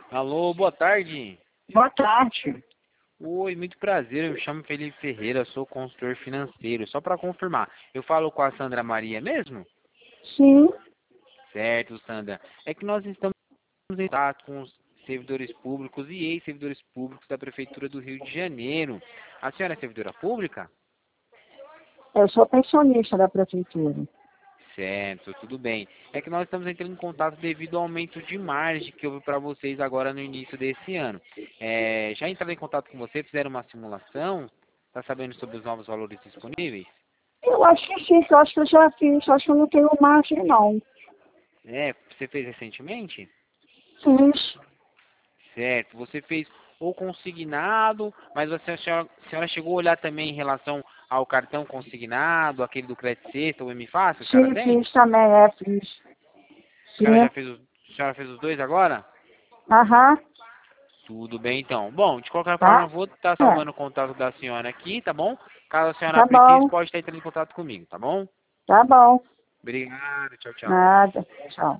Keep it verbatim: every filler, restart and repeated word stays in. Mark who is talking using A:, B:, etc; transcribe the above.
A: Alô, boa tarde.
B: Boa tarde.
A: Oi, muito prazer. Eu me chamo Felipe Ferreira, sou consultor financeiro. Só para confirmar, eu falo com a Sandra Maria mesmo?
B: Sim,
A: Certo, Sandra. É que nós estamos em contato com os servidores públicos e ex-servidores públicos da Prefeitura do Rio de Janeiro. A senhora é servidora pública?
B: eu sou pensionista da prefeitura.
A: Certo, tudo bem. É que nós estamos entrando em contato devido ao aumento de margem que houve para vocês agora no início desse ano. É, já entraram em contato com você, fizeram uma simulação? Está sabendo sobre os novos valores disponíveis?
B: Eu acho que sim, que eu acho que eu já fiz, acho que eu não tenho margem, não.
A: É, você fez recentemente?
B: Fiz.
A: Certo, você fez o consignado, mas você, a senhora, a senhora chegou a olhar também em relação ao cartão consignado, aquele do Crédito Sexta, o M Fácil, a senhora
B: Sim,
A: tem?
B: fiz também, é, fiz.
A: A senhora já
B: Sim.
A: fez os, a senhora fez os dois agora?
B: Aham,
A: Tudo bem, então. Bom, de qualquer forma, eu
B: tá?
A: vou estar
B: É,
A: salvando o contato da senhora aqui, tá bom? Caso a senhora
B: tá
A: precise,
B: bom,
A: pode estar entrando em contato comigo, tá bom?
B: tá bom.
A: Obrigado, tchau, tchau.
B: Nada. Tchau.